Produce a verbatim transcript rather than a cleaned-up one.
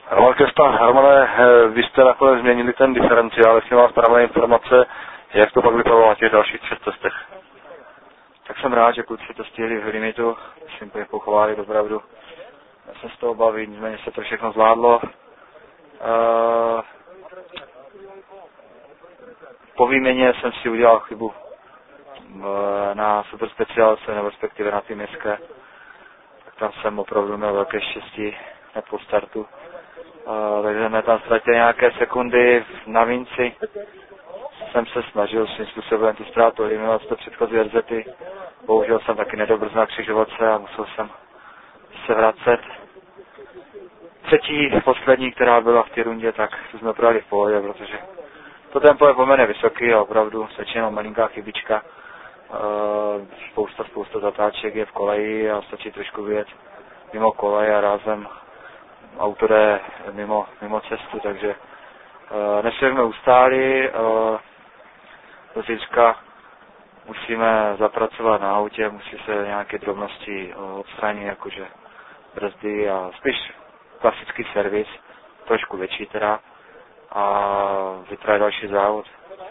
Markésta, Hermane, vy jste nakonec změnili ten diferenciál, jestli mám správné informace, jak to pak vypadalo na těch dalších třech testech? Tak jsem rád, že kluci to stihli v limitu, myslím, že pochovali opravdu. Já jsem z toho bavit, nicméně se to všechno zvládlo. Uh, po výměně jsem si udělal chybu uh, na super speciálce, nebo respektive na té městské. Tak tam jsem opravdu měl velké štěstí hned po startu. Uh, takže jsme tam ztratili nějaké sekundy na Vinci. Jsem se snažil svým způsobem tu ztrátu eliminovat z toho předchozí er zety. Bohužel jsem taky nedobrz na křižovatce a musel jsem se vracet. Třetí, poslední, která byla v té rundě, tak jsme projeli v pohodě, protože to tempo je poměrně vysoký a opravdu stačí jenom malinká chybička. Uh, spousta, spousta zatáček je v koleji a stačí trošku vyjet mimo kolej a rázem auto jde mimo, mimo cestu, takže uh, než jsme ustáli, uh, do zítřka musíme zapracovat na autě, musí se nějaké drobnosti uh, odstranit, jakože brzdy a spíš klasický servis, trošku větší teda, a vytrát další závod.